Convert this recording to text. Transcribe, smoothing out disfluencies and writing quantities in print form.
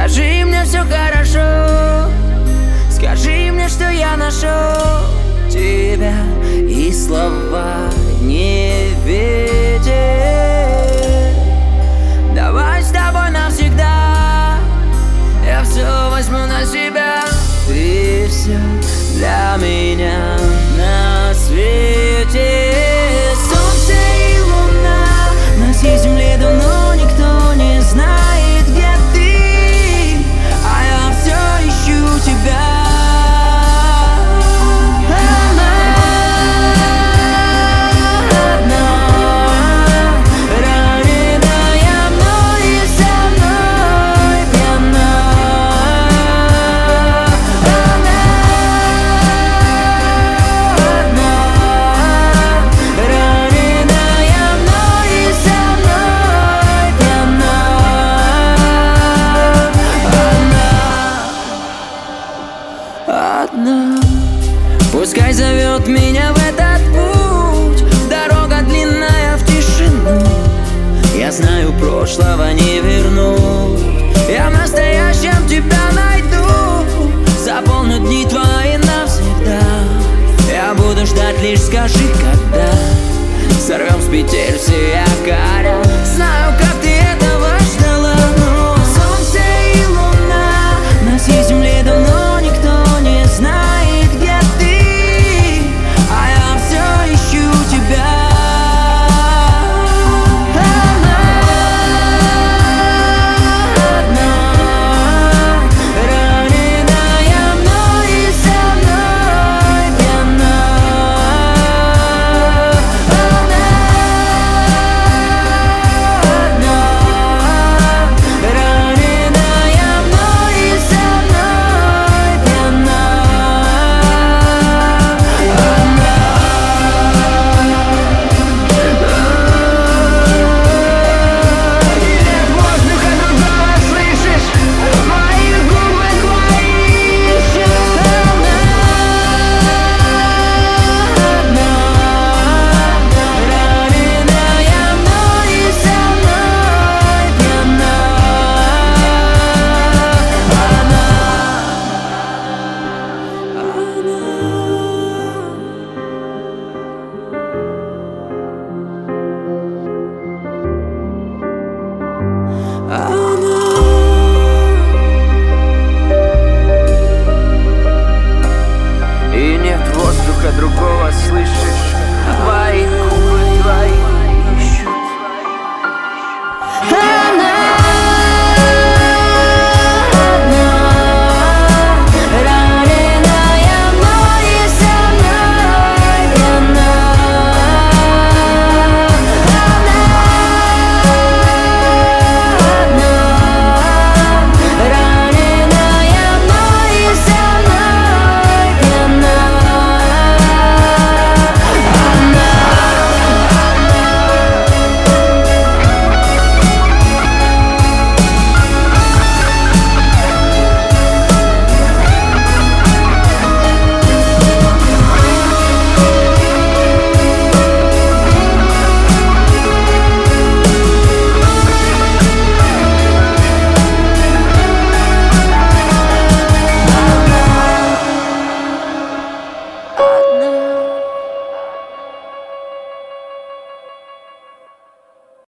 Скажи мне, все хорошо. Скажи мне, что я нашел тебя, и слова не ветер. Давай с тобой навсегда, я все возьму на себя. Ты все для меня на свете. Солнце и луна, на всей земле давно никто не знает, где ты, а я все ищу тебя. Одна. Пускай зовет меня в этот путь, дорога длинная в тишину. Я знаю, прошлого не вернуть, я в настоящем тебя найду. Заполню дни твои навсегда, я буду ждать, лишь скажи, когда сорвем с петель все якоря.